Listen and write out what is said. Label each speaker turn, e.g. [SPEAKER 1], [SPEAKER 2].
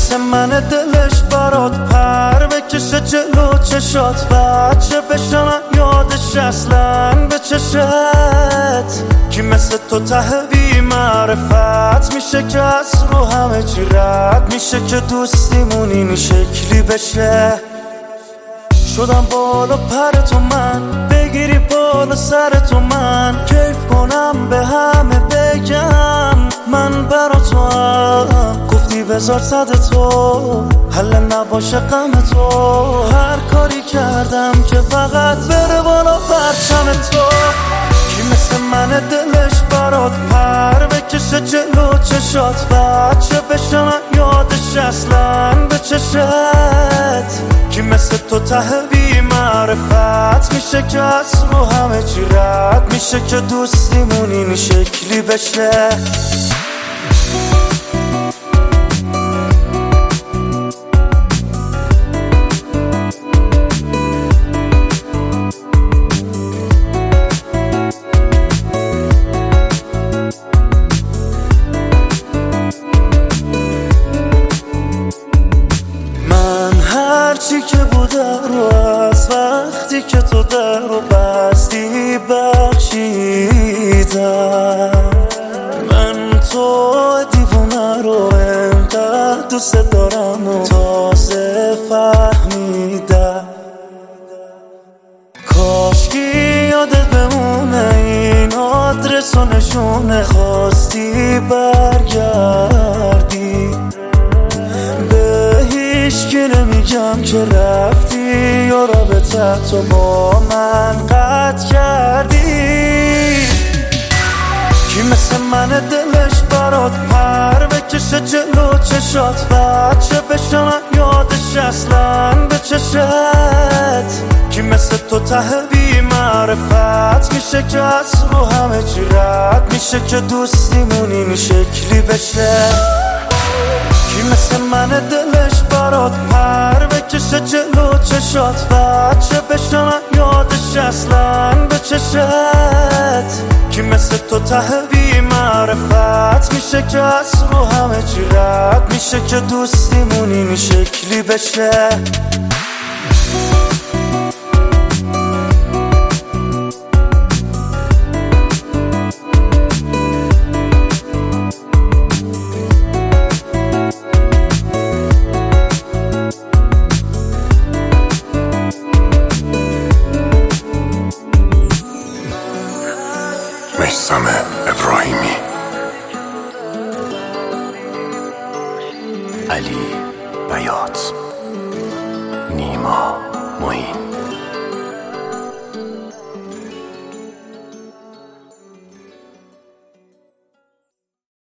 [SPEAKER 1] مثل من دلش برات پر بکشه جلو چشات، بچه بشنم یادش اصلا به چشت. کی مثل تو ته بی معرفت میشه که از رو همه چی رد میشه، که دوستیمون این شکلی بشه. شدم بالا پر تو من، بگیری بالا سر تو من، کیف کنم به همه بگم من برا تو هم. گفتی بذار صد تو حل نباشه غم تو، هر کاری کردم که فقط بره بالا پرچم تو. کی مثل من دلش برات پر بکشه جلو چشات، بچه بشنم یادش اصلا به چشت. کی مثل تو ته بی معرفت میشه که از رو همه چی رد میشه، که دوستیمون این شکلی بشه. هرچی که بوده رو از وقتی که تو در رو بستی بخشیدم. من تو دیوونه رو انقدر دوست دارم و تازه فهمیدم. کاشکی یادت بمونه این آدرس و نشونه، خواستی برگردی هیچکی نمیگم که رفتی یا رابطه تو با من قطع کردی. کی مثل من دلش برات پر بکشه جلو چشات، بچه بشنم یادش اصلا به چشت. کی مثل تو ته بی معرفت میشه که از رو همه چی رد میشه، که دوستیمون این شکلی بشه. کی مثل من دلش برات پر بکشه جلو چشات، بچه بشنم یادش اصلا به چشت. کی مثل تو ته بی معرفت میشه که از رو همه چی رد میشه، که دوستیمون این شکلی بشه.
[SPEAKER 2] میثم ابراهیمی، علی بیات، نیما معین.